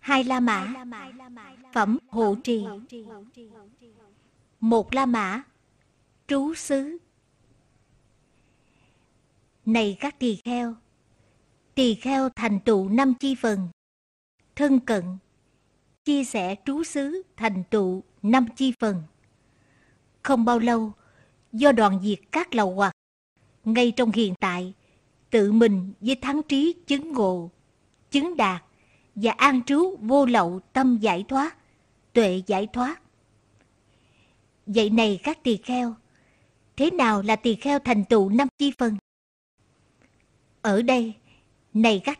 2 La Mã. Phẩm hộ trì. 1 La Mã. Trú xứ. Này các tỳ kheo thành tựu 5 chi phần, thân cận, chia sẻ trú xứ thành tựu 5 chi phần. Không bao lâu, do đoạn diệt các lậu hoặc, ngay trong hiện tại, tự mình với thắng trí chứng ngộ, chứng đạt và an trú vô lậu tâm giải thoát, tuệ giải thoát. Vậy này các tỳ kheo, thế nào là tỳ kheo thành tựu 5 chi phần? Ở đây, này các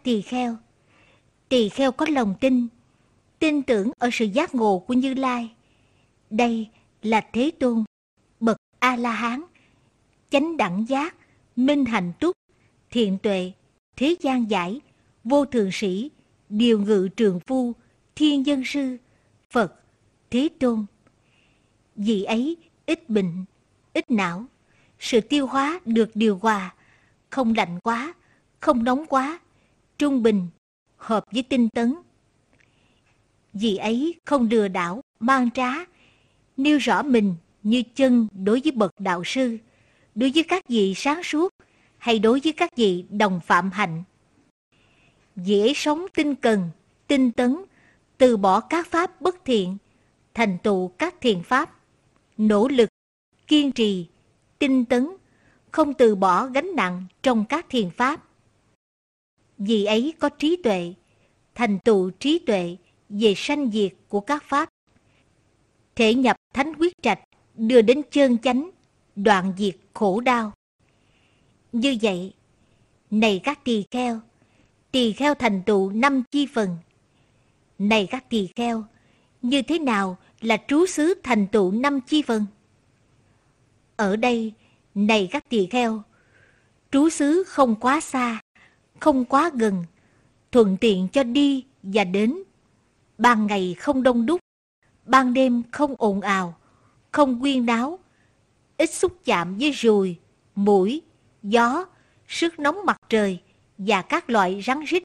tỳ kheo có lòng tin tưởng ở sự giác ngộ của Như Lai. Đây là Thế Tôn, bậc A-la-hán, chánh đẳng giác, minh hạnh túc, thiện tuệ, thế gian giải, vô thượng sĩ, điều ngự trượng phu, thiên dân sư, Phật, Thế Tôn. Vì ấy ít bệnh, ít não, sự tiêu hóa được điều hòa, không lạnh quá, không nóng quá, trung bình, hợp với tinh tấn. Vì ấy không lừa đảo, mang trá, nêu rõ mình như chân đối với bậc đạo sư, đối với các vị sáng suốt, hay đối với các vị đồng phạm hạnh. Vì ấy sống tinh cần, tinh tấn, từ bỏ các pháp bất thiện, thành tựu các thiện pháp, nỗ lực, kiên trì, tinh tấn, không từ bỏ gánh nặng trong các thiện pháp. Vì ấy có trí tuệ, thành tựu trí tuệ về sanh diệt của các pháp, thể nhập thánh quyết trạch, đưa đến chân chánh, đoạn diệt khổ đau. Như vậy, này các tỳ kheo thành tựu 5 chi phần. Này các tỳ kheo, như thế nào là trú xứ thành tựu 5 chi phần? Ở đây, này các tỳ kheo, trú xứ không quá xa, không quá gần, thuận tiện cho đi và đến. Ban ngày không đông đúc, ban đêm không ồn ào, không huyên náo, ít xúc chạm với ruồi, muỗi, gió, sức nóng mặt trời và các loại rắn rít.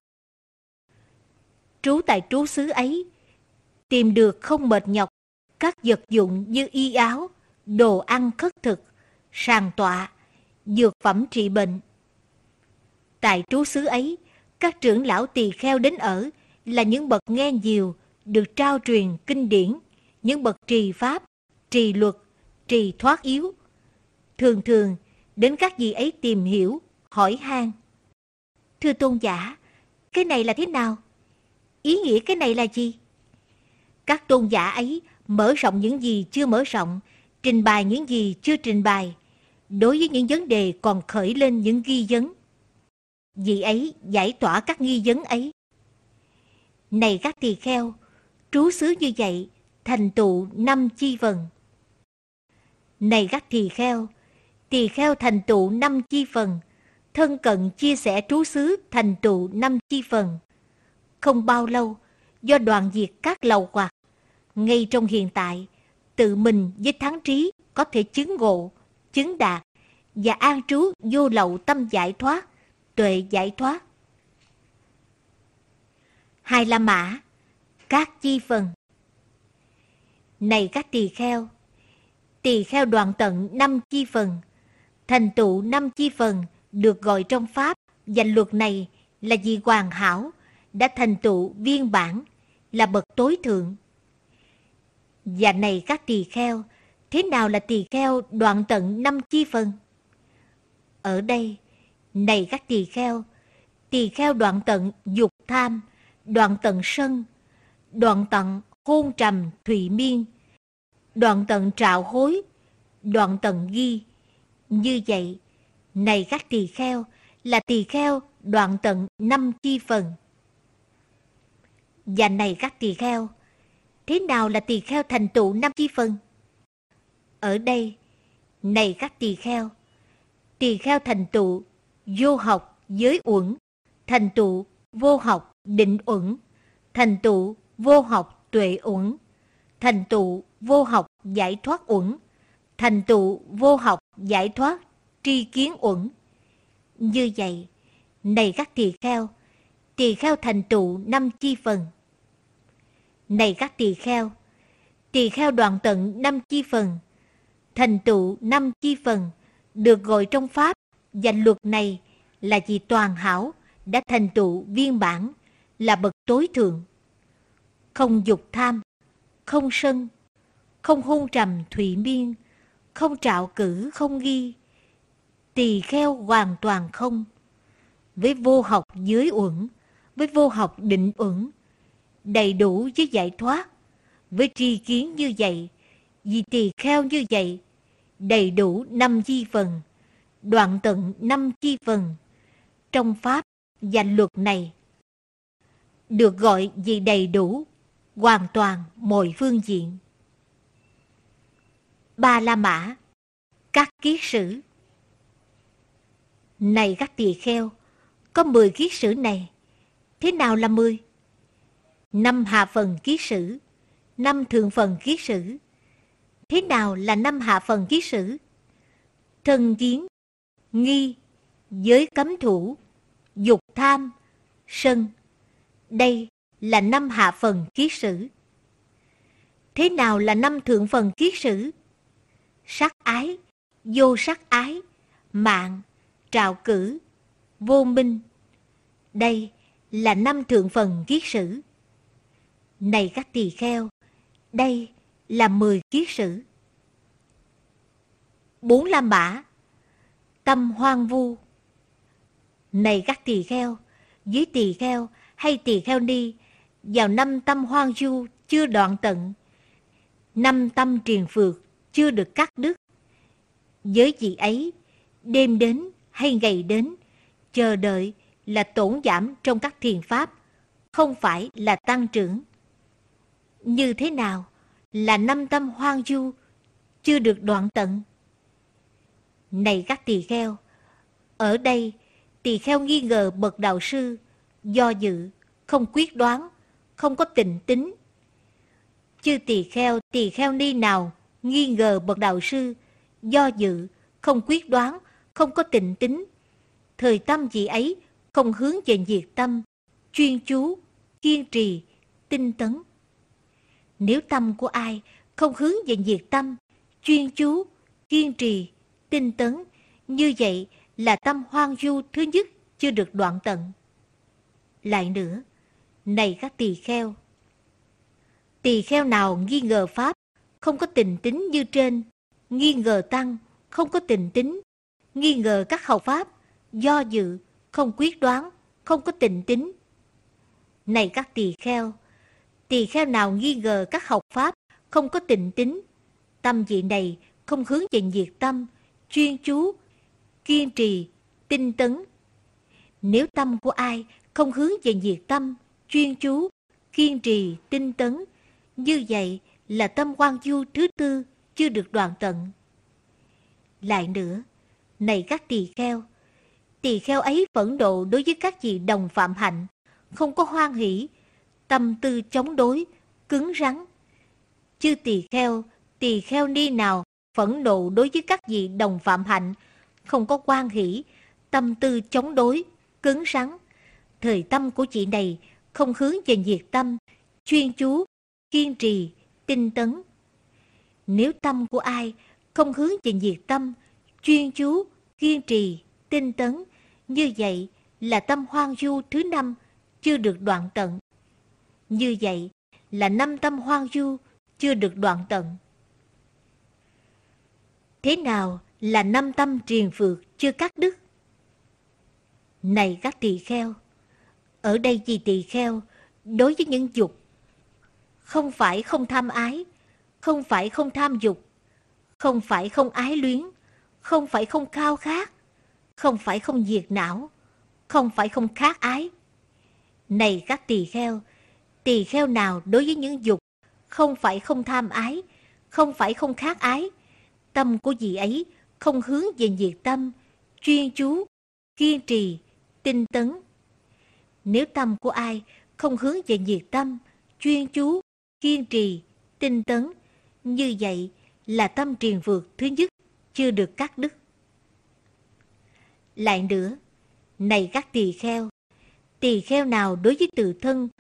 Trú tại trú xứ ấy, tìm được không mệt nhọc các vật dụng như y áo, đồ ăn khất thực, sàng tọa, dược phẩm trị bệnh. Tại trú xứ ấy, các trưởng lão tỳ kheo đến ở là những bậc nghe nhiều, được trao truyền kinh điển, những bậc trì pháp, trì luật, trì thoát yếu. Thường thường đến các vị ấy tìm hiểu, hỏi han. Thưa tôn giả, cái này là thế nào? Ý nghĩa cái này là gì? Các tôn giả ấy mở rộng những gì chưa mở rộng, trình bày những gì chưa trình bày, đối với những vấn đề còn khởi lên những nghi vấn. Vị ấy giải tỏa các nghi vấn ấy. Này các tỳ kheo, trú xứ như vậy, thành tựu 5 chi phần. Này các tỳ kheo thành tựu 5 chi phần, thân cận chia sẻ trú xứ thành tựu 5 chi phần. Không bao lâu, do đoạn diệt các lậu hoặc, ngay trong hiện tại, tự mình với thắng trí có thể chứng ngộ, chứng đạt và an trú vô lậu tâm giải thoát, tuệ giải thoát. 2 La Mã. Các chi phần. Này các tỳ kheo đoạn tận 5 chi phần, thành tựu 5 chi phần được gọi trong pháp và luật này là vì hoàn hảo, đã thành tựu viên bản, là bậc tối thượng. Và này các tỳ kheo, thế nào là tỳ kheo đoạn tận 5 chi phần? Ở đây, này các tỳ kheo đoạn tận dục tham, đoạn tận sân, đoạn tận hôn trầm thụy miên, đoạn tận trạo hối, đoạn tận ghi. Như vậy, này các tỳ kheo, là tỳ kheo đoạn tận 5 chi phần. Và này các tỳ kheo, thế nào là tỳ kheo thành tựu 5 chi phần? Ở đây, này các tỳ kheo thành tựu vô học giới uẩn, thành tựu vô học định uẩn, thành tựu vô học tuệ uẩn, thành tựu vô học giải thoát uẩn, thành tựu vô học giải thoát tri kiến uẩn. Như vậy, này các tỳ kheo thành tựu 5 chi phần. Này các tỳ kheo đoạn tận 5 chi phần, thành tựu 5 chi phần, được gọi trong Pháp và luật này là vì toàn hảo, đã thành tựu viên bản, là bậc tối thượng. Không dục tham, không sân, không hôn trầm thụy miên, không trạo cử không nghi, tỳ kheo hoàn toàn không. Với vô học giới uẩn, với vô học định uẩn, đầy đủ với giải thoát, với tri kiến như vậy, vì tỳ kheo như vậy, đầy đủ 5 chi phần, đoạn tận 5 chi phần, trong Pháp và luật này, được gọi vì đầy đủ, hoàn toàn mọi phương diện. Ba La Mã, các kiết sử. Này các tỳ kheo, có 10 kiết sử này. Thế nào là 10? 5 hạ phần kiết sử, 5 thượng phần kiết sử. Thế nào là 5 hạ phần kiết sử? Thân kiến, nghi, giới cấm thủ, dục tham, sân. Đây là 5 hạ phần kiết sử. Thế nào là 5 thượng phần kiết sử? Sắc ái, vô sắc ái, mạng, trạo cử, vô minh. Đây là 5 thượng phần kiết sử. Này các tỳ kheo, đây là 10 kiết sử. 4 La Mã, tâm hoang vu. Này các tỳ kheo, với tỳ kheo hay tỳ kheo ni, vào 5 tâm hoang vu chưa đoạn tận, 5 tâm triền phược chưa được cắt đứt, với vị ấy, đêm đến hay ngày đến, chờ đợi là tổn giảm trong các thiền pháp, không phải là tăng trưởng. Như thế nào là 5 tâm hoang vu chưa được đoạn tận? Này các tỳ kheo, ở đây tỳ kheo nghi ngờ bậc đạo sư, do dự, không quyết đoán, không có tịnh tín. Chư tỳ kheo ni nào nghi ngờ bậc đạo sư, do dự, không quyết đoán, không có tịnh tín, thời tâm vị ấy không hướng về diệt tâm, chuyên chú, kiên trì, tinh tấn. Nếu tâm của ai không hướng về diệt tâm, chuyên chú, kiên trì, tinh tấn, như vậy là tâm hoang vu thứ nhất chưa được đoạn tận. Lại nữa, này các tỳ kheo nào nghi ngờ Pháp, không có tịnh tín như trên, nghi ngờ Tăng, không có tịnh tín, nghi ngờ các học Pháp, do dự, không quyết đoán, không có tịnh tín. Này các tỳ kheo nào nghi ngờ các học Pháp, không có tịnh tín, tâm vị này không hướng về diệt tâm, chuyên chú, kiên trì, tinh tấn. Nếu tâm của ai không hướng về diệt tâm, chuyên chú, kiên trì, tinh tấn, như vậy là tâm hoang vu thứ tư chưa được đoạn tận. Lại nữa, này các tỳ kheo ấy phẫn nộ đối với các vị đồng phạm hạnh, không có hoan hỷ, tâm tư chống đối, cứng rắn. Chư tỳ kheo ni nào phẫn nộ đối với các vị đồng phạm hạnh, không có hoan hỷ, tâm tư chống đối, cứng rắn. Thời tâm của chị này không hướng về diệt tâm, chuyên chú, kiên trì, tinh tấn. Nếu tâm của ai không hướng về diệt tâm, chuyên chú, kiên trì, tinh tấn, như vậy là tâm hoang vu thứ năm chưa được đoạn tận. Như vậy là 5 tâm hoang vu chưa được đoạn tận. Thế nào là 5 tâm triền phược chưa cắt đứt? Này các tỳ kheo, ở đây vì tỳ kheo đối với những dục, không phải không tham ái, không phải không tham dục, không phải không ái luyến, không phải không khao khát, không phải không diệt não, không phải không khát ái. Này các tỳ kheo nào đối với những dục, không phải không tham ái, không phải không khát ái, tâm của vị ấy không hướng về diệt tâm, chuyên chú, kiên trì, tinh tấn. Nếu tâm của ai không hướng về diệt tâm, chuyên chú, kiên trì, tinh tấn, như vậy là tâm triền phược thứ nhất chưa được cắt đứt. Lại nữa, này các tỳ kheo nào đối với tự thân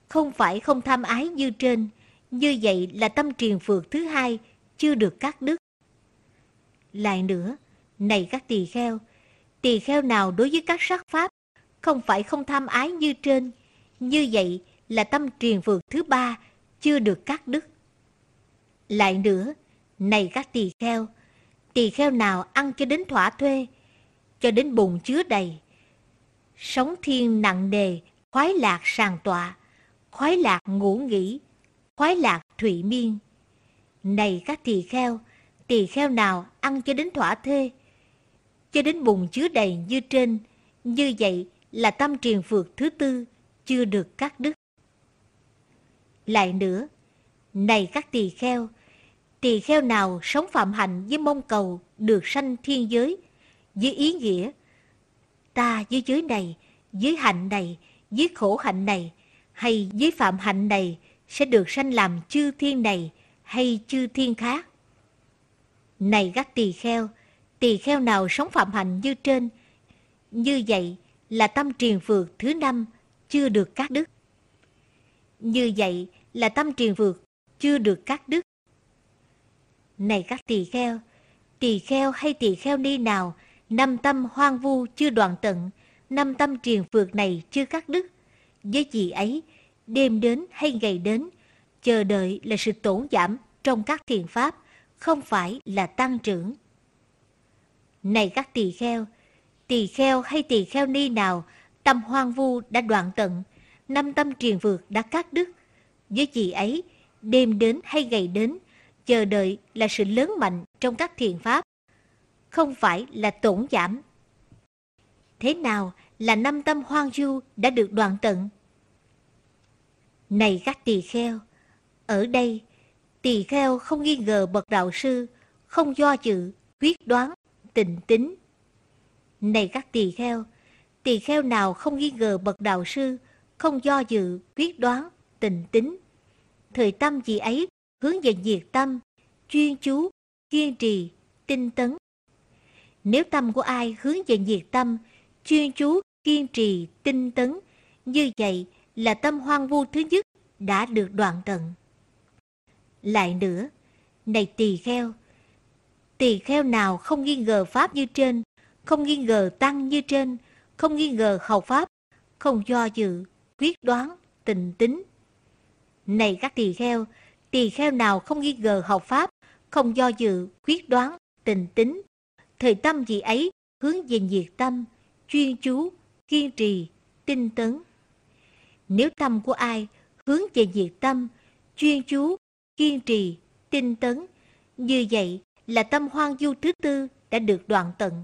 không phải không tham ái như trên, như vậy là tâm triền phược thứ hai chưa được cắt đứt. Lại nữa, này các tỳ kheo nào đối với các sắc pháp không phải không tham ái như trên, như vậy là tâm triền phược thứ ba chưa được cắt đứt. Lại nữa, này các tỳ kheo nào ăn cho đến thỏa thuê, cho đến bụng chứa đầy, sống thiên nặng nề, khoái lạc sàng tọa, khoái lạc ngủ nghỉ, khoái lạc thụy miên. Này các tỳ kheo nào ăn cho đến thỏa thuê, cho đến bụng chứa đầy như trên, như vậy là tâm triền phược thứ tư chưa được cắt đứt. Lại nữa, này các tỳ kheo nào sống phạm hạnh với mong cầu được sanh thiên giới, với ý nghĩa ta với giới này, với hạnh này, với khổ hạnh này, hay với phạm hạnh này sẽ được sanh làm chư thiên này hay chư thiên khác. Này các tỳ kheo nào sống phạm hạnh như trên, như vậy là tâm triền phược thứ năm chưa được cắt đứt. Như vậy là tâm triền phược chưa được cắt đứt. Này các tỳ kheo hay tỳ kheo ni nào, năm tâm hoang vu chưa đoạn tận, năm tâm triền phược này chưa cắt đứt, với gì ấy, đêm đến hay ngày đến, chờ đợi là sự tổn giảm trong các thiền pháp, không phải là tăng trưởng. Này các tỳ kheo hay tỳ kheo ni nào, tâm hoang vu đã đoạn tận, năm tâm triền phược đã cắt đứt, với gì ấy, đêm đến hay ngày đến, chờ đợi là sự lớn mạnh trong các thiền pháp, không phải là tổn giảm. Thế nào là năm tâm hoang vu đã được đoạn tận? Này các tỳ kheo, ở đây tỳ kheo không nghi ngờ bậc đạo sư, không do dự, quyết đoán, tịnh tín. Này các tỳ kheo nào không nghi ngờ bậc đạo sư, không do dự, quyết đoán, tịnh tín, thời tâm gì ấy hướng về diệt tâm, chuyên chú, kiên trì, tinh tấn. Nếu tâm của ai hướng về diệt tâm, chuyên chú, kiên trì, tinh tấn, như vậy là tâm hoang vu thứ nhất đã được đoạn tận. Lại nữa, này tỳ kheo nào không nghi ngờ pháp như trên, không nghi ngờ tăng như trên, không nghi ngờ hầu pháp, không do dự, quyết đoán, tịnh tín. Này các tỳ kheo nào không nghi ngờ hầu pháp, không do dự, quyết đoán, tịnh tín, thời tâm gì ấy hướng về diệt tâm, chuyên chú, kiên trì, tinh tấn. Nếu tâm của ai hướng về diệt tâm, chuyên chú, kiên trì, tinh tấn, như vậy là tâm hoang vu thứ tư đã được đoạn tận.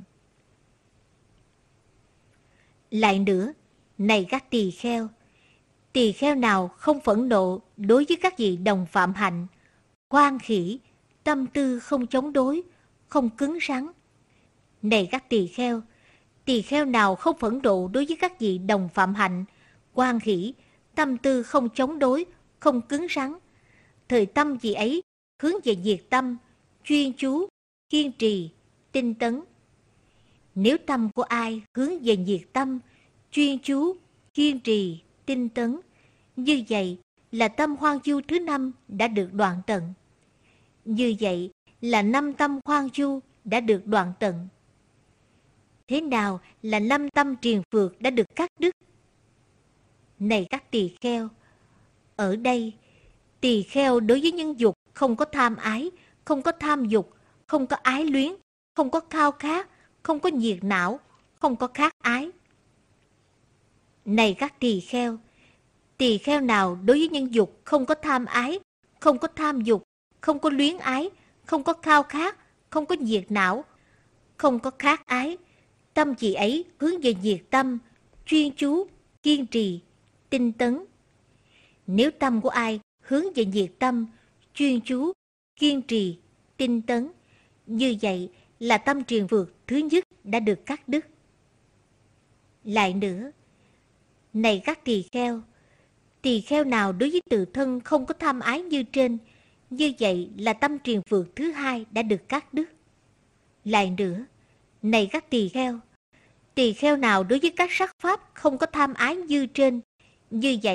Lại nữa, này các tỳ kheo nào không phẫn nộ đối với các vị đồng phạm hạnh, hoan hỷ, tâm tư không chống đối, không cứng rắn. Này các tỳ kheo nào không phẫn nộ đối với các vị đồng phạm hạnh, hoan hỷ, tâm tư không chống đối, không cứng rắn, thời tâm gì ấy hướng về diệt tâm, chuyên chú, kiên trì, tinh tấn. Nếu tâm của ai hướng về diệt tâm, chuyên chú, kiên trì, tinh tấn, như vậy là tâm hoang vu thứ năm đã được đoạn tận. Như vậy là năm tâm hoang vu đã được đoạn tận. Thế nào là năm tâm triền phược đã được cắt đứt? Này các tỳ kheo, ở đây tỳ kheo đối với nhân dục không có tham ái, không có tham dục, không có ái luyến, không có khao khát, không có nhiệt não, không có khát ái. Này các tỳ kheo nào đối với nhân dục không có tham ái, không có tham dục, không có luyến ái, không có khao khát, không có nhiệt não, không có khát ái, tâm gì ấy hướng về diệt tâm, chuyên chú, kiên trì, tinh tấn. Nếu tâm của ai hướng về diệt tâm, chuyên chú, kiên trì, tinh tấn, như vậy là tâm triền phược thứ nhất đã được cắt đứt. Lại nữa, này các tỳ kheo nào đối với tự thân không có tham ái như trên, như vậy là tâm triền phược thứ hai đã được cắt đứt. Lại nữa, này các tỳ kheo nào đối với các sắc pháp không có tham ái như trên, như vậy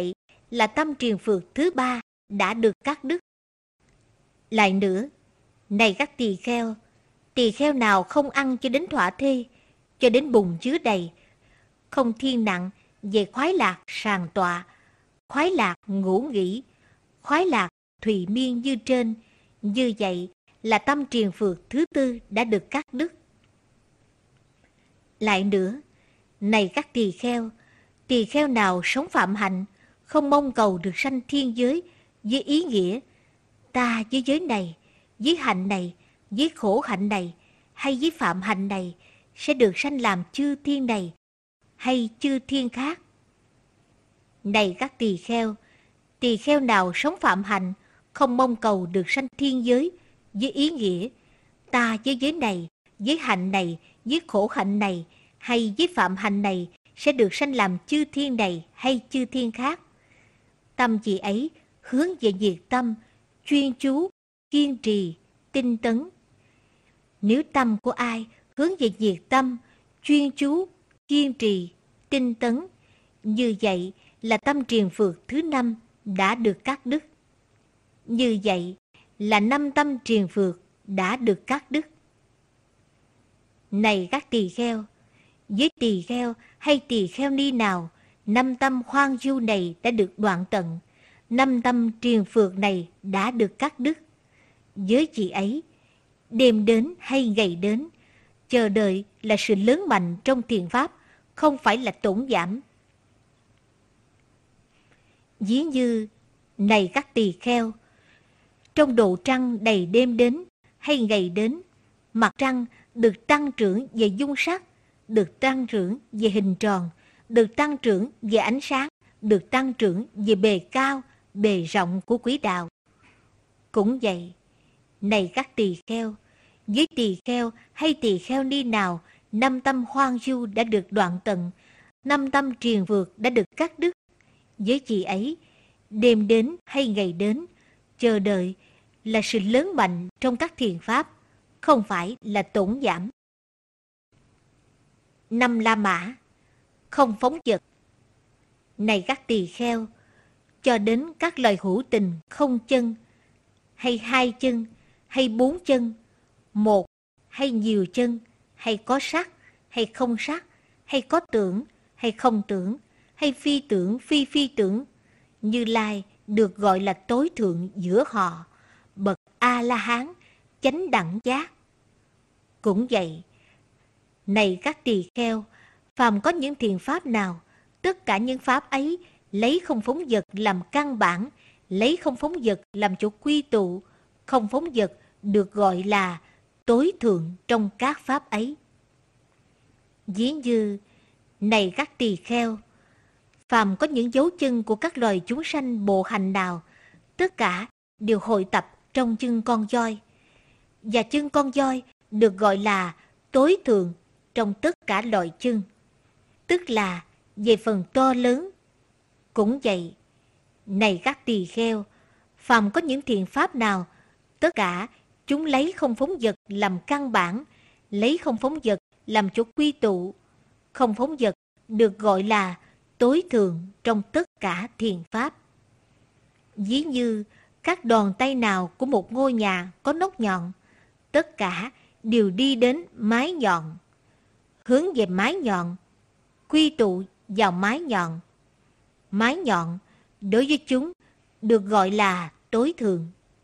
là tâm triền phược thứ ba đã được cắt đứt. Lại nữa, này các tỳ kheo nào không ăn cho đến thỏa thê, cho đến bụng chứa đầy, không thiên nặng về khoái lạc sàng tọa, khoái lạc ngủ nghỉ, khoái lạc thùy miên như trên, như vậy là tâm triền phược thứ tư đã được cắt đứt. Lại nữa, này các tỳ kheo nào sống phạm hạnh, không mong cầu được sanh thiên giới với ý nghĩa ta với giới này, với hạnh này, với khổ hạnh này, hay với phạm hạnh này sẽ được sanh làm chư thiên này hay chư thiên khác. Này các tỳ kheo nào sống phạm hạnh, không mong cầu được sanh thiên giới với ý nghĩa ta với giới này, với hạnh này, với khổ hạnh này, hay với phạm hạnh này sẽ được sanh làm chư thiên này hay chư thiên khác. Tâm chị ấy hướng về nhiệt tâm, chuyên chú, kiên trì, tinh tấn. Nếu tâm của ai hướng về nhiệt tâm, chuyên chú, kiên trì, tinh tấn, như vậy là tâm triền phược thứ năm đã được cắt đứt. Như vậy là 5 tâm triền phược đã được cắt đứt. Này các tỳ kheo, với tỳ kheo hay tỳ kheo ni nào, 5 tâm hoang du này đã được đoạn tận, 5 tâm triền phược này đã được cắt đứt. Với chị ấy, đêm đến hay ngày đến, chờ đợi là sự lớn mạnh trong thiền pháp, không phải là tổn giảm. Ví như, này các tỳ kheo, trong độ trăng đầy đêm đến hay ngày đến, mặt trăng được tăng trưởng về dung sắc, được tăng trưởng về hình tròn, được tăng trưởng về ánh sáng, được tăng trưởng về bề cao, bề rộng của quỹ đạo. Cũng vậy, này các tỳ kheo, với tỳ kheo hay tỳ kheo ni nào, 5 tâm hoang du đã được đoạn tận, 5 tâm triền vượt đã được cắt đứt. Với chị ấy, đêm đến hay ngày đến, chờ đợi là sự lớn mạnh trong các thiền pháp, không phải là tổn giảm. 5 La Mã, không phóng dật. Này các tỳ kheo, cho đến các loài hữu tình không chân, hay 2 chân, hay 4 chân, 1 hay nhiều chân, hay có sắc, hay không sắc, hay có tưởng, hay không tưởng, hay phi tưởng, phi tưởng, Như Lai được gọi là tối thượng giữa họ, bậc A-la-hán, chánh đẳng giác. Cũng vậy, này các tỳ kheo, phàm có những thiền pháp nào, tất cả những pháp ấy lấy không phóng dật làm căn bản, lấy không phóng dật làm chỗ quy tụ, không phóng dật được gọi là tối thượng trong các pháp ấy. Ví như, này các tỳ kheo, phàm có những dấu chân của các loài chúng sanh bộ hành nào, tất cả đều hội tập trong chân con voi. Và chân con voi được gọi là tối thượng trong tất cả loại chân, tức là về phần to lớn. Cũng vậy, này các tỳ kheo, phàm có những thiện pháp nào, tất cả chúng lấy không phóng dật làm căn bản, lấy không phóng dật làm chỗ quy tụ. Không phóng dật được gọi là tối thượng trong tất cả thiền pháp. Ví như các đòn tay nào của một ngôi nhà có nóc nhọn, tất cả đều đi đến mái nhọn, hướng về mái nhọn, quy tụ vào mái nhọn. Mái nhọn đối với chúng được gọi là tối thượng.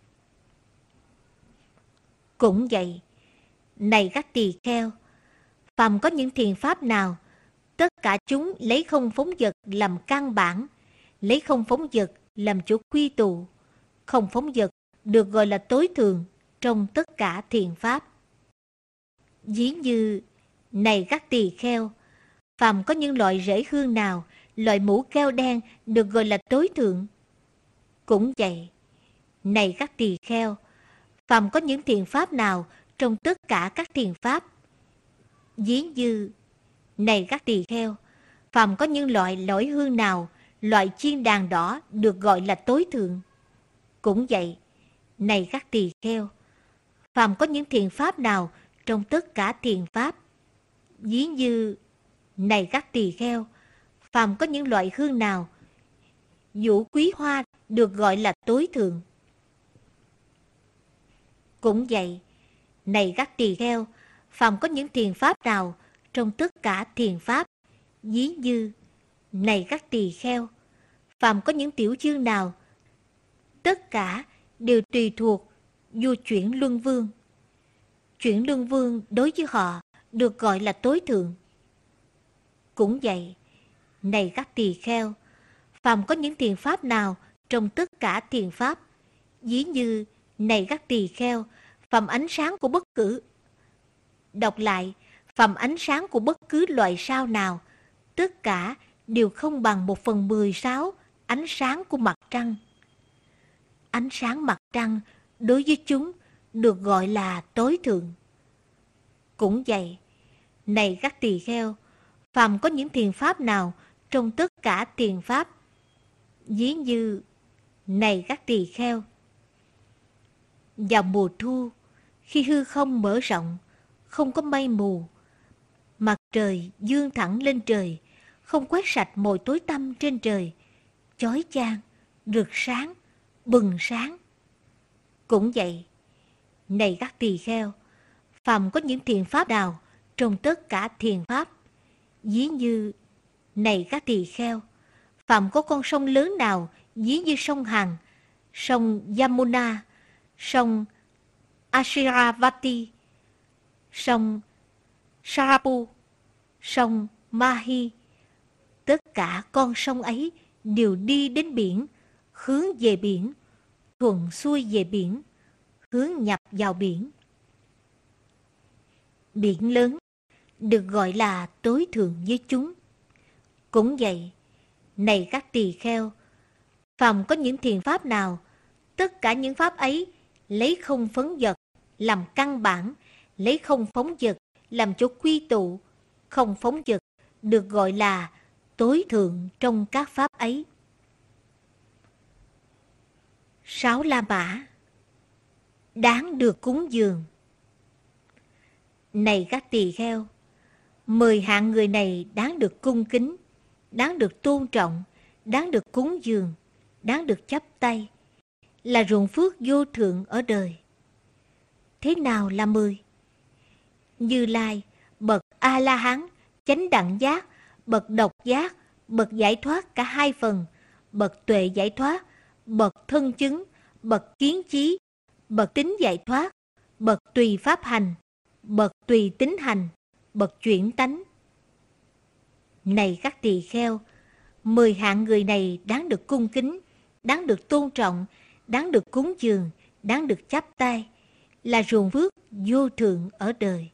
Cũng vậy, này các tỳ kheo, phàm có những thiền pháp nào, tất cả chúng lấy không phóng dật làm căn bản, lấy không phóng dật làm chỗ quy tụ. Không phóng dật được gọi là tối thượng trong tất cả thiền pháp. Ví như, này các tỳ kheo, phàm có những loại rễ hương nào, loại mũ keo đen được gọi là tối thượng. Cũng vậy, này các tỳ kheo, phàm có những thiền pháp nào trong tất cả các thiền pháp. Ví như, này các tỳ kheo, phàm có những loại lõi hương nào, loại chiên đàn đỏ được gọi là tối thượng. Cũng vậy, này các tỳ kheo, phàm có những thiền pháp nào trong tất cả thiền pháp. Ví như, này các tỳ kheo, phàm có những loại hương nào, vũ quý hoa được gọi là tối thượng. Cũng vậy, này các tỳ kheo, phàm có những thiền pháp nào trong tất cả thiền pháp, ví như, này các tỳ kheo, phàm có những tiểu chương nào, tất cả đều tùy thuộc vua chuyển luân vương. Chuyển luân vương đối với họ được gọi là tối thượng. Cũng vậy, này các tỳ kheo, phàm có những thiền pháp nào trong tất cả thiền pháp, ví như, này các tỳ kheo, phàm ánh sáng của bất cứ. Đọc lại, phàm ánh sáng của bất cứ loại sao nào, tất cả đều không bằng 1/16 ánh sáng của mặt trăng. Ánh sáng mặt trăng đối với chúng được gọi là tối thượng. Cũng vậy, này các tỳ kheo, phàm có những thiền pháp nào trong tất cả thiền pháp, ví như, này các tỳ kheo, vào mùa thu, khi hư không mở rộng, không có mây mù, mặt trời dương thẳng lên trời, không quét sạch mọi tối tăm trên trời, chói chang, rực sáng, bừng sáng. Cũng vậy, này các tỳ kheo, phàm có những thiền pháp nào trong tất cả thiền pháp, ví như, này các tỳ kheo, phàm có con sông lớn nào ví như sông Hằng, sông Yamuna, sông Ashiravati, sông Sarapu, sông Mahi, tất cả con sông ấy đều đi đến biển, hướng về biển, thuận xuôi về biển, hướng nhập vào biển. Biển lớn được gọi là tối thượng với chúng. Cũng vậy, này các tỳ kheo, phàm có những thiền pháp nào, tất cả những pháp ấy lấy không phấn vật làm căn bản, lấy không phóng vật làm chỗ quy tụ, không phóng vật được gọi là tối thượng trong các pháp ấy. 6 La Mã đáng được cúng dường. Này các tỳ kheo, 10 hạng người này đáng được cung kính, đáng được tôn trọng, đáng được cúng dường, đáng được chắp tay, là ruộng phước vô thượng ở đời. Thế nào là 10? Như Lai, bậc A-la-hán, chánh đẳng giác, bậc độc giác, bậc giải thoát cả hai phần, bậc tuệ giải thoát, bậc thân chứng, bậc kiến chí, bậc tính giải thoát, bậc tùy pháp hành, bậc tùy tính hành, bậc chuyển tánh. Này các tỳ kheo, 10 hạng người này đáng được cung kính, đáng được tôn trọng, đáng được cúng dường, đáng được chắp tay, là ruộng phước vô thượng ở đời.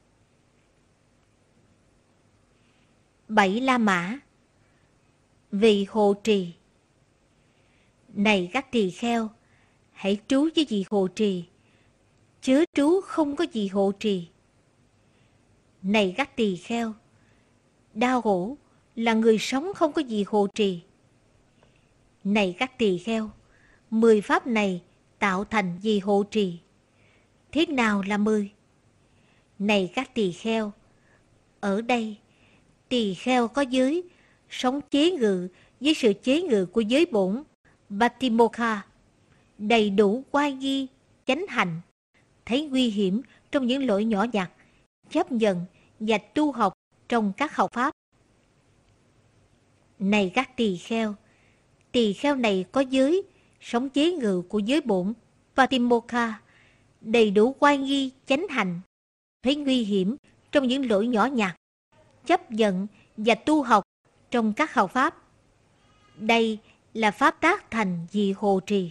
7 La Mã vì hộ trì. Này các tỳ kheo, hãy trú với vị hộ trì, chớ trú không có vị hộ trì. Này các tỳ kheo, đau khổ là người sống không có vị hộ trì. Này các tỳ kheo, 10 pháp này tạo thành vị hộ trì. Thế nào là 10? Này các tỳ kheo, ở đây tỳ kheo có giới, sống chế ngự với sự chế ngự của giới bổn, Batimokha, đầy đủ oai nghi, chánh hành, thấy nguy hiểm trong những lỗi nhỏ nhặt, chấp nhận và tu học trong các học pháp. Này các tỳ kheo này có giới, sống chế ngự của giới bổn, Batimokha, đầy đủ oai nghi, chánh hành, thấy nguy hiểm trong những lỗi nhỏ nhặt, chấp nhận và tu học trong các học pháp. Đây là pháp tác thành vị hộ trì.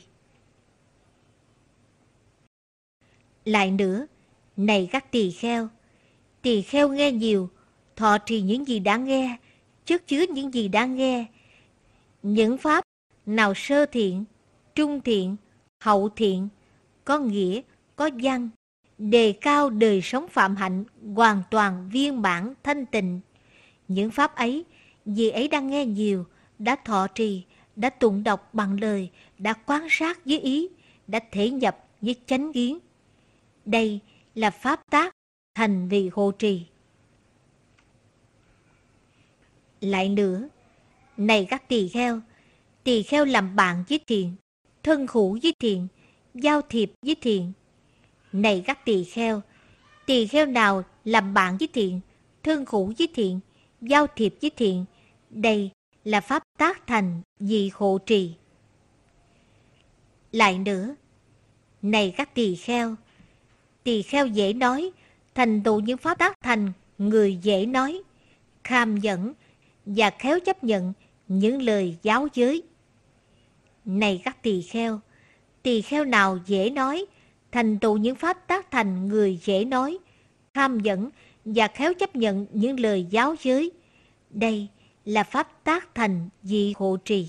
Lại nữa, này các tỳ kheo nghe nhiều, thọ trì những gì đã nghe, chất chứa những gì đã nghe. Những pháp nào sơ thiện, trung thiện, hậu thiện, có nghĩa, có văn, đề cao đời sống phạm hạnh hoàn toàn viên mãn thanh tịnh. Những pháp ấy, vì ấy đang nghe nhiều, đã thọ trì, đã tụng đọc bằng lời, đã quan sát với ý, đã thể nhập với chánh kiến. Đây là pháp tác thành vị hộ trì. Lại nữa, này các tỳ Tỳ kheo làm bạn với thiện, thân hữu với thiện, giao thiệp với thiện. Này các tỳ kheo nào làm bạn với thiện, thân hữu với thiện, giao thiệp với thiện, đây là pháp tác thành vì hộ trì. Lại nữa, này các tỳ kheo dễ nói, thành tựu những pháp tác thành người dễ nói, kham nhẫn và khéo chấp nhận những lời giáo giới. Này các tỳ kheo nào dễ nói, thành tựu những pháp tác thành người dễ nói, kham nhẫn và khéo chấp nhận những lời giáo giới, đây là pháp tác thành vị hộ trì.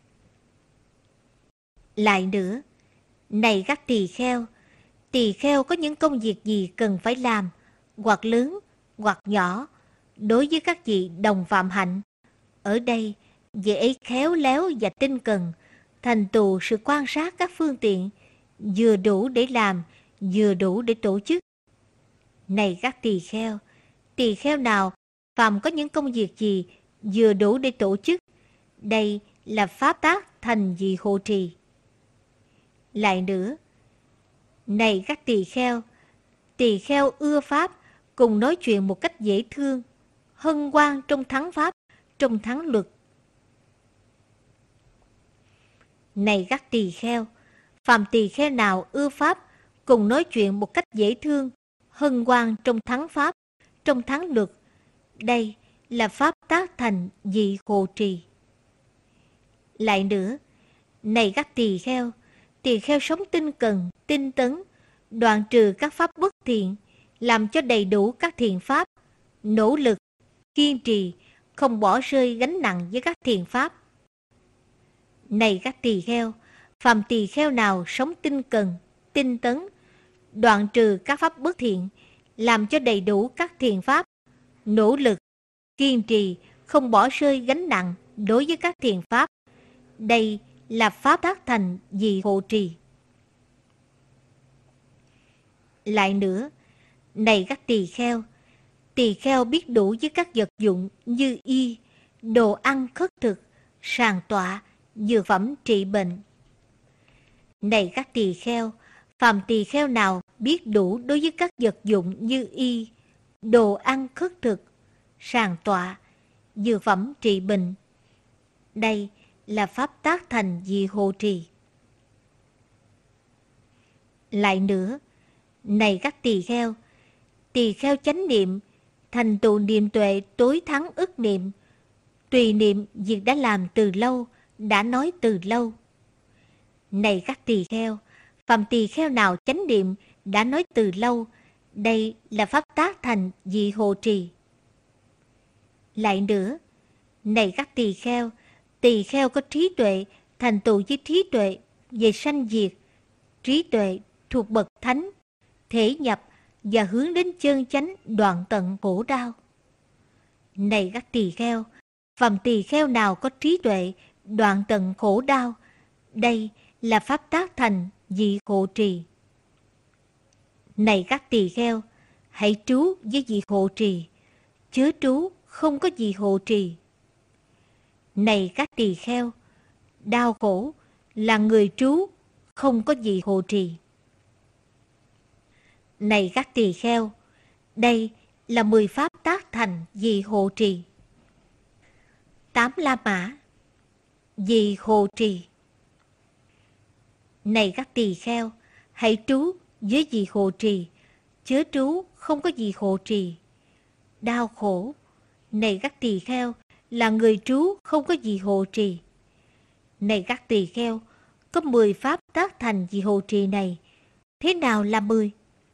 Lại nữa, này các tỳ kheo có những công việc gì cần phải làm, hoặc lớn hoặc nhỏ, đối với các vị đồng phạm hạnh. Ở đây, vị ấy khéo léo và tinh cần, thành tựu sự quan sát các phương tiện, vừa đủ để làm, vừa đủ để tổ chức. Này các tỳ kheo nào phàm có những công việc gì vừa đủ để tổ chức, đây là pháp tác thành vị hộ trì. Lại nữa, này các tỳ kheo ưa pháp, cùng nói chuyện một cách dễ thương, hân hoan trong thắng pháp, trong thắng luật. Này các phàm tỳ kheo nào ưa pháp, cùng nói chuyện một cách dễ thương, hân hoan trong thắng pháp, trong thắng luật, đây là pháp tác thành vị hộ trì. Lại nữa, này các tỳ kheo sống tinh cần, tinh tấn, đoạn trừ các pháp bất thiện, làm cho đầy đủ các thiện pháp, nỗ lực, kiên trì, không bỏ rơi gánh nặng với các thiện pháp. Này các phàm tỳ kheo nào sống tinh cần, tinh tấn, đoạn trừ các pháp bất thiện, làm cho đầy đủ các thiện pháp, nỗ lực, kiên trì, không bỏ rơi gánh nặng đối với các thiện pháp, đây là pháp tác thành vị hộ trì. Lại nữa, này các tỳ kheo biết đủ với các vật dụng như y, đồ ăn khất thực, sàng tọa, dược phẩm trị bệnh. Này các phàm tỳ kheo nào biết đủ đối với các vật dụng như y, đồ ăn khất thực, sàng tọa, dược phẩm trị bệnh, đây là pháp tác thành vị hộ trì. Lại nữa, này các tỳ kheo chánh niệm, thành tựu niệm tuệ tối thắng ức niệm, tùy niệm việc đã làm từ lâu, đã nói từ lâu. Này các phàm tỳ kheo nào chánh niệm đã nói từ lâu, đây là pháp tác thành vị hộ trì. Lại nữa, này các tỳ kheo có trí tuệ, thành tựu với trí tuệ về sanh diệt, trí tuệ thuộc bậc thánh, thể nhập và hướng đến chân chánh đoạn tận khổ đau. Này các phàm tỳ kheo nào có trí tuệ, đoạn tận khổ đau, đây là pháp tác thành vị hộ trì. Này các tỳ kheo, hãy trú với vị hộ trì, chớ trú không có vị hộ trì. Này các tỳ kheo, đau khổ là người trú, không có vị hộ trì. Này các tỳ kheo, đây là 10 pháp tác thành vị hộ trì. 8 La Mã, vị hộ trì. Này các tỳ kheo, hãy trú với vị hộ trì, chớ trú không có vị hộ trì. Đau khổ, này các tỳ kheo, là người trú không có vị hộ trì. Này các tỳ kheo, có 10 pháp tác thành vị hộ trì này. Thế nào là 10?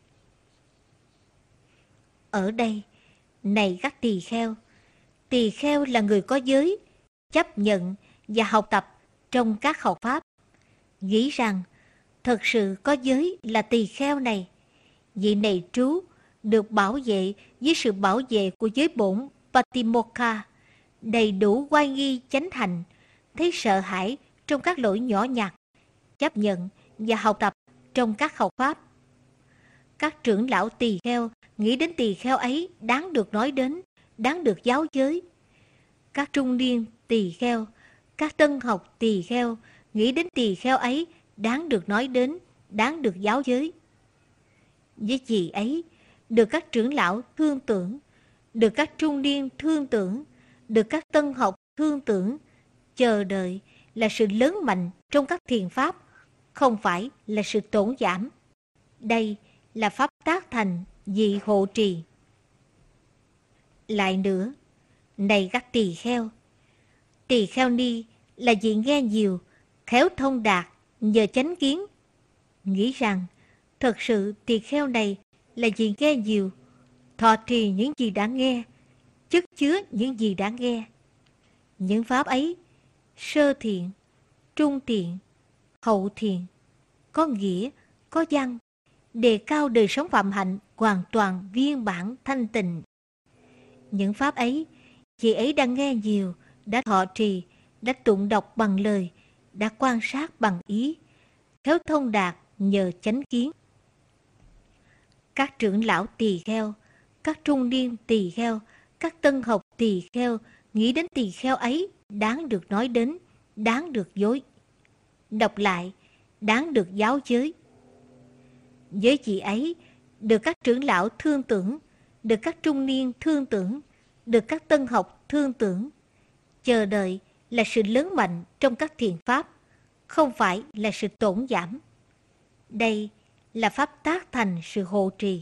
Ở đây, này các tỳ kheo là người có giới, chấp nhận và học tập trong các học pháp. Nghĩ rằng, thật sự có giới là tỳ kheo này. Vị này trú, được bảo vệ với sự bảo vệ của giới bổn Patimokkha, đầy đủ oai nghi chánh hành, thấy sợ hãi trong các lỗi nhỏ nhặt, chấp nhận và học tập trong các học pháp. Các trưởng lão tỳ kheo nghĩ đến tỳ kheo ấy đáng được nói đến, đáng được giáo giới. Các trung niên tỳ kheo Các tân học tỳ kheo nghĩ đến tỳ kheo ấy đáng được nói đến, đáng được giáo giới. Với gì ấy, được các trưởng lão thương tưởng, được các trung niên thương tưởng, được các tân học thương tưởng, chờ đợi là sự lớn mạnh trong các thiền pháp, không phải là sự tổn giảm. Đây là pháp tác thành dị hộ trì. Lại nữa, này các tỳ kheo ni là vị nghe nhiều, khéo thông đạt nhờ chánh kiến. Nghĩ rằng thật sự tỳ kheo này là vị nghe nhiều, thọ trì những gì đã nghe, chất chứa những gì đã nghe. Những pháp ấy, sơ thiện, trung thiện, hậu thiện, có nghĩa, có văn, đề cao đời sống phạm hạnh hoàn toàn viên bản thanh tịnh. Những pháp ấy, chị ấy đã nghe nhiều, đã thọ trì, đã tụng đọc bằng lời, đã quan sát bằng ý, khéo thông đạt nhờ chánh kiến. Các trưởng lão tỳ kheo, các trung niên tỳ kheo, các tân học tỳ kheo nghĩ đến tỳ kheo ấy đáng được nói đến, đáng được dối. Đọc lại, đáng được giáo giới. Với chị ấy, được các trưởng lão thương tưởng, được các trung niên thương tưởng, được các tân học thương tưởng. Chờ đợi là sự lớn mạnh trong các thiền pháp, không phải là sự tổn giảm. Đây là pháp tác thành sự hộ trì.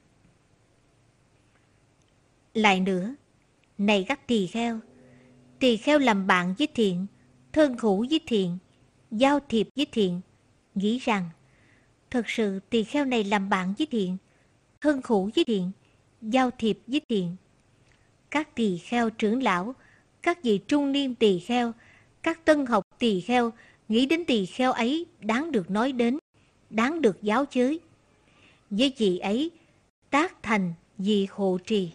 Lại nữa, này các tỳ kheo làm bạn với thiện, thân hữu với thiện, giao thiệp với thiện, nghĩ rằng thật sự tỳ kheo này làm bạn với thiện, thân hữu với thiện, giao thiệp với thiện. Các tỳ kheo trưởng lão, các vị trung niên tỳ kheo, các tân học tỳ kheo nghĩ đến tỳ kheo ấy đáng được nói đến, đáng được giáo giới. Với vị ấy, tác thành dị hộ trì.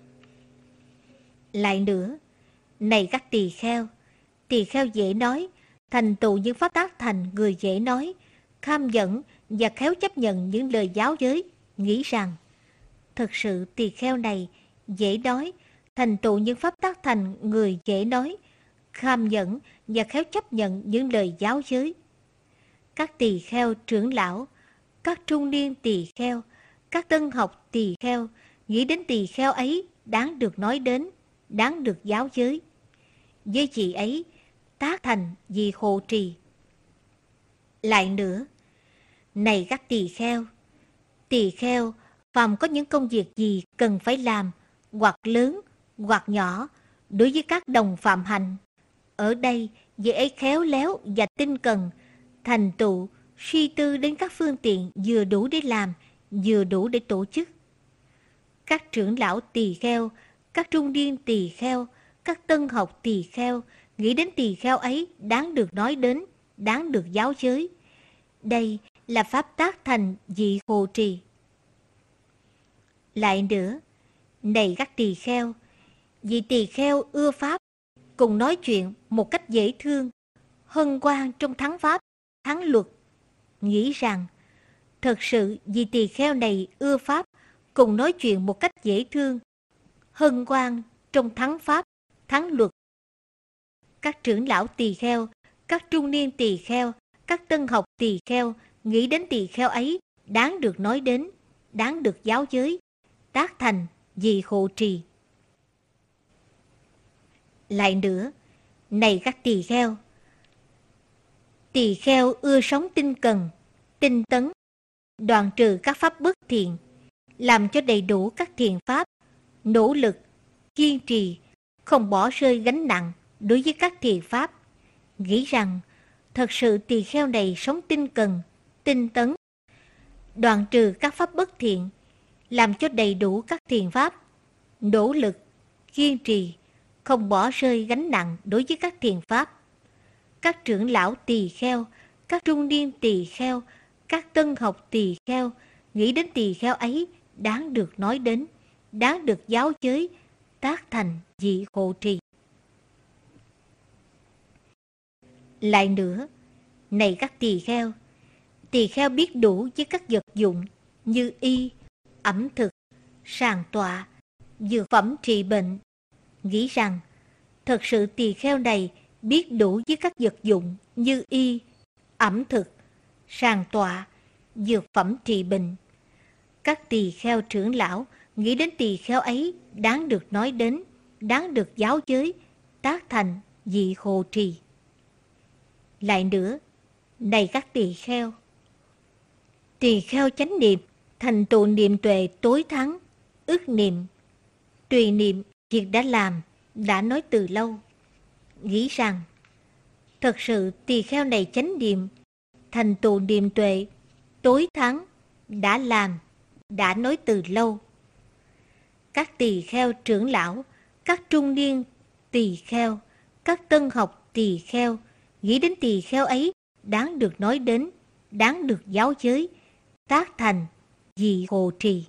Lại nữa, này các tỳ kheo dễ nói, thành tựu những pháp tác thành người dễ nói, kham dẫn và khéo chấp nhận những lời giáo giới, nghĩ rằng thật sự tỳ kheo này dễ nói, thành tựu những pháp tác thành người dễ nói, kham dẫn và khéo chấp nhận những lời giáo giới. Các tỳ kheo trưởng lão, các trung niên tỳ kheo, các tân học tỳ kheo nghĩ đến tỳ kheo ấy đáng được nói đến, đáng được giáo giới. Với chị ấy, tác thành dị hộ trì. Lại nữa, này các tỳ kheo phàm có những công việc gì cần phải làm, hoặc lớn, hoặc nhỏ, đối với các đồng phạm hành. Ở đây, vị ấy khéo léo và tinh cần, thành tựu, suy tư đến các phương tiện vừa đủ để làm, vừa đủ để tổ chức. Các trưởng lão tỳ kheo, các trung niên tỳ kheo, các tân học tỳ kheo nghĩ đến tỳ kheo ấy đáng được nói đến, đáng được giáo giới. Đây là pháp tác thành dị hộ trì. Lại nữa, này các tỳ kheo, vị tỳ kheo ưa pháp, cùng nói chuyện một cách dễ thương, hân hoan trong thắng pháp, thắng luật, nghĩ rằng thật sự vị tỳ kheo này ưa pháp, cùng nói chuyện một cách dễ thương, hân hoan trong thắng pháp, thắng luật. Các trưởng lão tỳ kheo, các trung niên tỳ kheo, các tân học tỳ kheo nghĩ đến tỳ kheo ấy đáng được nói đến, đáng được giáo giới, tác thành dị hộ trì. Lại nữa, này các tỳ kheo ưa sống tinh cần, tinh tấn, đoạn trừ các pháp bất thiện, làm cho đầy đủ các thiện pháp, nỗ lực, kiên trì, không bỏ rơi gánh nặng đối với các thiện pháp, nghĩ rằng thật sự tỳ kheo này sống tinh cần, tinh tấn, đoạn trừ các pháp bất thiện, làm cho đầy đủ các thiện pháp, nỗ lực, kiên trì, không bỏ rơi gánh nặng đối với các thiện pháp. Các trưởng lão tỳ kheo, các trung niên tỳ kheo, các tân học tỳ kheo nghĩ đến tỳ kheo ấy đáng được nói đến, đáng được giáo giới, tác thành dị hộ trì. Lại nữa, này các tỳ kheo biết đủ với các vật dụng như y, ẩm thực, sàng tọa, dược phẩm trị bệnh, nghĩ rằng thật sự tỳ kheo này biết đủ với các vật dụng như y, ẩm thực, sàng tọa, dược phẩm trị bệnh. Các tỳ kheo trưởng lão nghĩ đến tỳ kheo ấy đáng được nói đến, đáng được giáo giới, tác thành vị hộ trì. Lại nữa, này các tỳ kheo chánh niệm, thành tựu niệm tuệ tối thắng, ức niệm, tùy niệm việc đã làm, đã nói từ lâu. Nghĩ rằng, thật sự tỳ kheo này chánh niệm, thành tựu niệm tuệ tối thắng, đã làm, đã nói từ lâu. Các tỳ kheo trưởng lão, các trung niên tỳ kheo, các tân học tỳ kheo, nghĩ đến tỳ kheo ấy đáng được nói đến, đáng được giáo giới, tác thành vị hộ trì.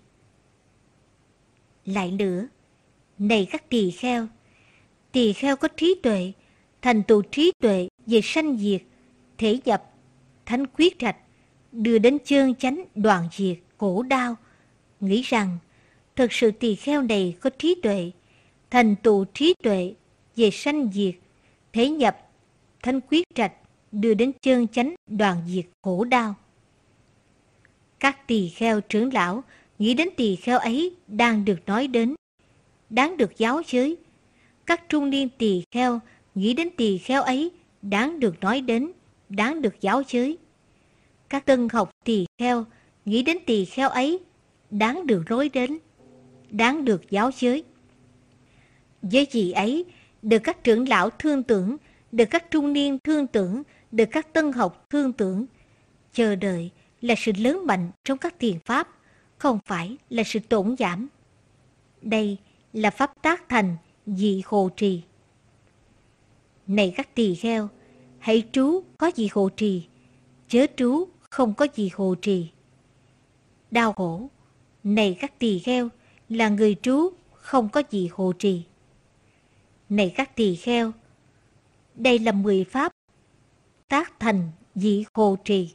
Lại nữa, này các tỳ kheo có trí tuệ, thành tựu trí tuệ về sanh diệt, thể nhập, thánh quyết trạch, đưa đến chân chánh đoạn diệt khổ đau. Nghĩ rằng, thật sự tỳ kheo này có trí tuệ, thành tựu trí tuệ về sanh diệt, thể nhập, thánh quyết trạch, đưa đến chân chánh đoạn diệt khổ đau. Các tỳ kheo trưởng lão nghĩ đến tỳ kheo ấy đang được nói đến, đáng được giáo giới. Các trung niên tỳ kheo nghĩ đến tỳ kheo ấy đáng được nói đến, đáng được giáo giới. Các tân học tỳ kheo nghĩ đến tỳ kheo ấy đáng được nói đến, đáng được giáo giới. Với vị ấy, được các trưởng lão thương tưởng, được các trung niên thương tưởng, được các tân học thương tưởng. Chờ đợi là sự lớn mạnh trong các thiền pháp, không phải là sự tổn giảm. Đây là pháp tác thành vị hộ trì. Này các tỳ kheo, hãy trú có vị hộ trì, chớ trú không có vị hộ trì. Đau khổ, này các tỳ kheo, là người trú không có vị hộ trì. Này các tỳ kheo, đây là 10 pháp tác thành vị hộ trì.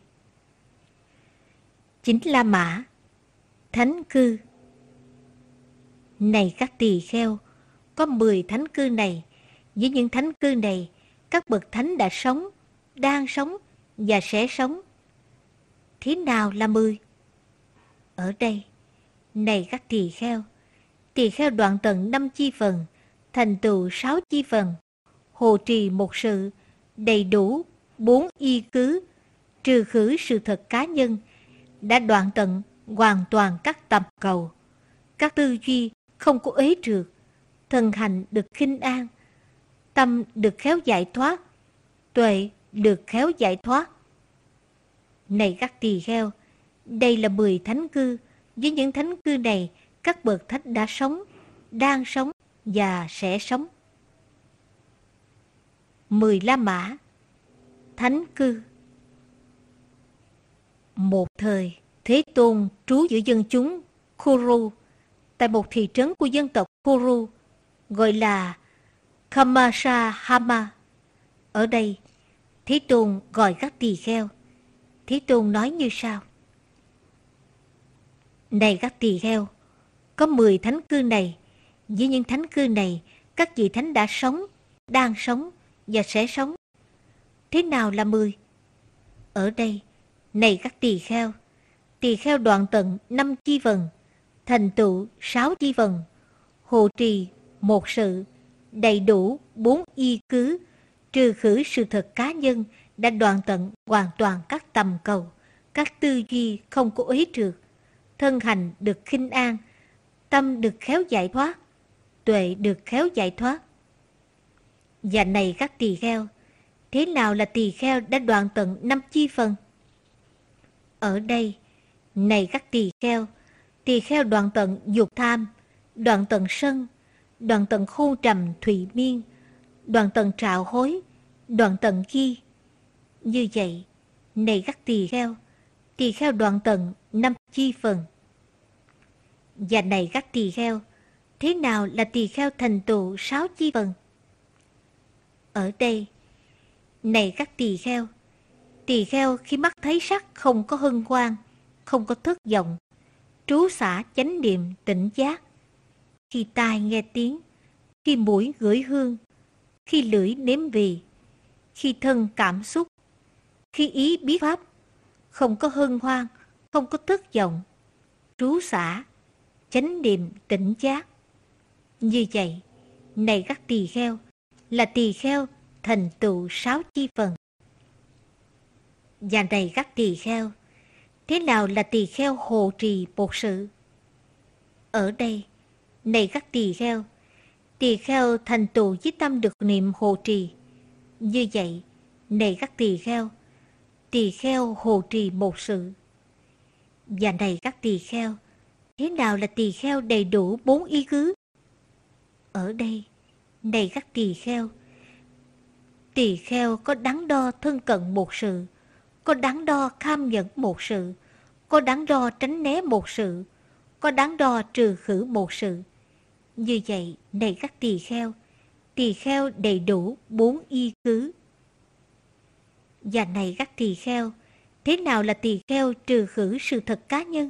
Chính La Mã, thánh cư. Này các tỳ kheo, có 10 thánh cư này. Với những thánh cư này, các bậc thánh đã sống, đang sống và sẽ sống. Thế nào là 10? Ở đây, này các tỳ kheo đoạn tận 5 chi phần, thành tựu 6 chi phần, hộ trì một sự, đầy đủ 4 y cứ, trừ khử sự thật cá nhân, đã đoạn tận hoàn toàn các tầm cầu, các tư duy không có uế trượt, thần hành được khinh an, tâm được khéo giải thoát, tuệ được khéo giải thoát. Này các tỳ kheo, đây là 10 thánh cư. Với những thánh cư này, các bậc thánh đã sống, đang sống và sẽ sống. 10 La Mã, thánh cư. Một thời, Thế Tôn trú giữa dân chúng Kuru, tại một thị trấn của dân tộc Kuru, gọi là Kamasahama. Ở đây, Thế Tôn gọi các tỳ kheo. Thế Tôn nói như sau: Này các tỳ kheo, có 10 thánh cư này. Với những thánh cư này, các vị thánh đã sống, đang sống và sẽ sống. Thế nào là 10? Ở đây, này các tỳ kheo đoạn tận 5 chi phần, thành tựu 6 chi phần, hộ trì một sự, đầy đủ 4 y cứ, trừ khử sự thật cá nhân, đã đoạn tận hoàn toàn các tầm cầu, các tư duy không có uế trượt, thân hành được khinh an, tâm được khéo giải thoát, tuệ được khéo giải thoát. Và này các tỳ kheo, thế nào là tỳ kheo đã đoạn tận 5 chi phần? Ở đây, này các tỳ kheo đoạn tận dục tham, đoạn tận sân, đoạn tận khôn trầm thụy miên, đoạn tận trạo hối, đoạn tận ghi. Như vậy, này các tỳ kheo đoạn tận 5 chi phần. Và này các tỳ kheo, thế nào là tỳ kheo thành tựu 6 chi phần? Ở đây, này các tỳ kheo khi mắt thấy sắc không có hân hoan, không có thất vọng, trú xả chánh niệm tỉnh giác, khi tai nghe tiếng, khi mũi ngửi hương, khi lưỡi nếm vị, khi thân cảm xúc, khi ý biết pháp, không có hân hoan, không có thất vọng, trú xả, chánh niệm tỉnh giác. Như vậy, này các tỳ kheo, là tỳ kheo thành tựu 6 chi phần. Và này các tỳ kheo, thế nào là tỳ kheo hộ trì một sự? Ở đây, này các tỳ kheo thành tựu với tâm được niệm hộ trì. Như vậy, này các tỳ kheo hộ trì một sự. Và này các tỳ kheo, thế nào là tỳ kheo đầy đủ 4 ý cứ? Ở đây, này các tỳ kheo có đắn đo thân cận một sự, có đắn đo kham nhẫn một sự, có đắn đo tránh né một sự, có đắn đo trừ khử một sự. Như vậy, này các tỳ kheo đầy đủ 4 y cứ. Và này các tỳ kheo, thế nào là tỳ kheo trừ khử sự thật cá nhân?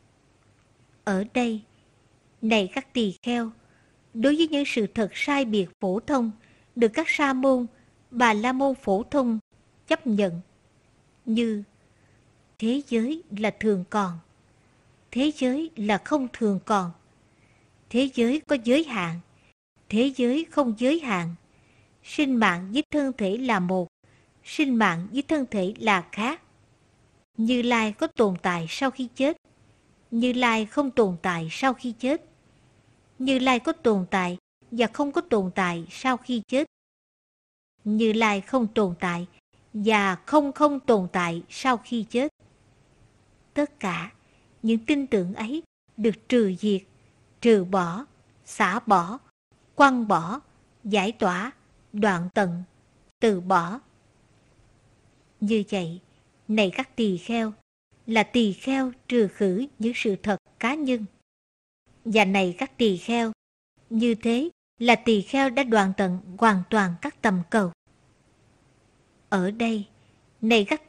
Ở đây, này các tỳ kheo, đối với những sự thật sai biệt phổ thông được các sa môn, bà la môn phổ thông chấp nhận, như thế giới là thường còn, thế giới là không thường còn, thế giới có giới hạn, thế giới không giới hạn, sinh mạng với thân thể là một, sinh mạng với thân thể là khác. Như Lai có tồn tại sau khi chết, Như Lai không tồn tại sau khi chết. Như Lai có tồn tại và không có tồn tại sau khi chết. Như Lai không tồn tại và không tồn tại sau khi chết. Tất cả những tin tưởng ấy được trừ diệt, trừ bỏ, xả bỏ, quăng bỏ, giải tỏa, đoạn tận, từ bỏ. Như vậy, này các tỳ kheo, là tỳ kheo trừ khử những sự thật cá nhân. Và này các tỳ kheo, như thế là tỳ kheo đã đoạn tận hoàn toàn các tầm cầu. Ở đây, này các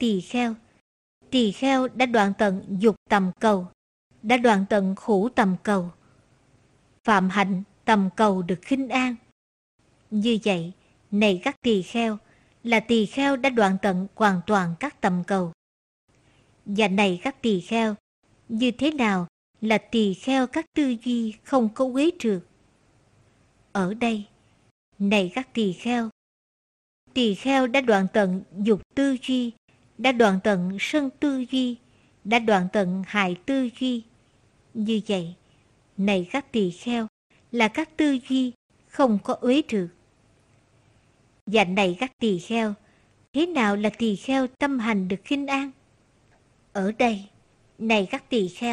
tỳ kheo đã đoạn tận dục tầm cầu, đã đoạn tận khổ tầm cầu, phạm hạnh tầm cầu được khinh an. Như vậy, này các tỳ kheo, là tỳ kheo đã đoạn tận hoàn toàn các tầm cầu. Và này các tỳ kheo, như thế nào là tỳ kheo các tư duy không có uế trượt? Ở đây, này các tỳ kheo đã đoạn tận dục tư duy, đã đoạn tận sân tư duy, đã đoạn tận hại tư duy. Như vậy, này các tỳ kheo, là các tư duy không có uế trượt. Và này các tỳ kheo, thế nào là tỳ kheo tâm hành được khinh an? Ở đây, này các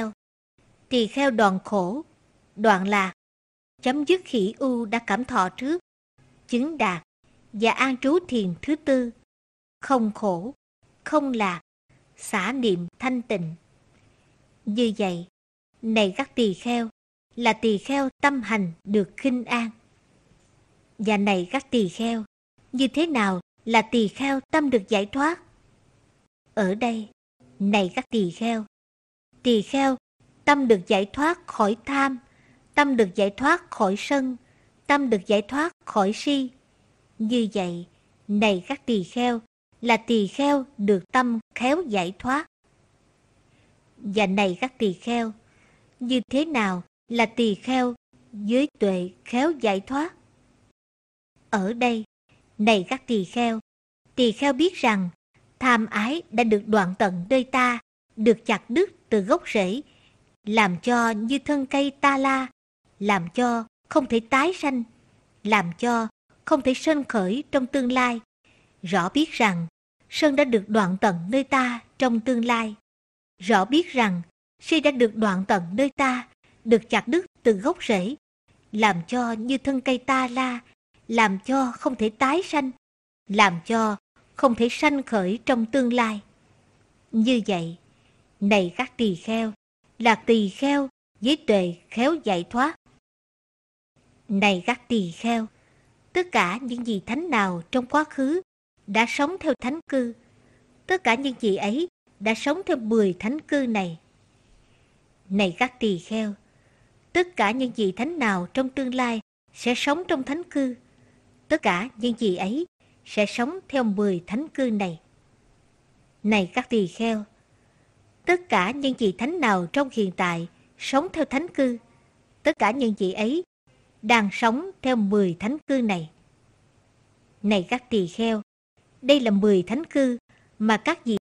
tỳ kheo đoạn khổ, đoạn lạc, chấm dứt khỉ ưu đã cảm thọ trước, chứng đạt và an trú thiền thứ tư, không khổ, không lạc, xả niệm thanh tịnh. Như vậy, này các tỳ kheo, là tỳ kheo tâm hành được khinh an. Và này các tỳ kheo, như thế nào là tỳ kheo tâm được giải thoát? Ở đây, này các tỳ kheo tâm được giải thoát khỏi tham, tâm được giải thoát khỏi sân, tâm được giải thoát khỏi si. Như vậy, này các tỳ kheo, là tỳ kheo được tâm khéo giải thoát. Và này các tỳ kheo, như thế nào là tỳ kheo với tuệ khéo giải thoát? Ở đây, này các tỳ kheo biết rằng tham ái đã được đoạn tận nơi ta, được chặt đứt từ gốc rễ, làm cho như thân cây ta la, làm cho không thể tái sanh, làm cho không thể sanh khởi trong tương lai. Rõ biết rằng sân đã được đoạn tận nơi ta trong tương lai. Rõ biết rằng si đã được đoạn tận nơi ta, được chặt đứt từ gốc rễ, làm cho như thân cây ta la, làm cho không thể tái sanh, làm cho không thể sanh khởi trong tương lai. Như vậy, này các tỳ kheo, là tỳ kheo với tuệ khéo giải thoát. Này các tỳ kheo, tất cả những vị thánh nào trong quá khứ đã sống theo thánh cư, tất cả những vị ấy đã sống theo 10 thánh cư này. Này các tỳ kheo, tất cả những vị thánh nào trong tương lai sẽ sống trong thánh cư, tất cả những vị ấy sẽ sống theo 10 thánh cư này. Này các tỳ kheo, tất cả những vị thánh nào trong hiện tại sống theo thánh cư, tất cả những vị ấy đang sống theo 10 thánh cư này. Này các tỳ kheo, đây là 10 thánh cư mà các vị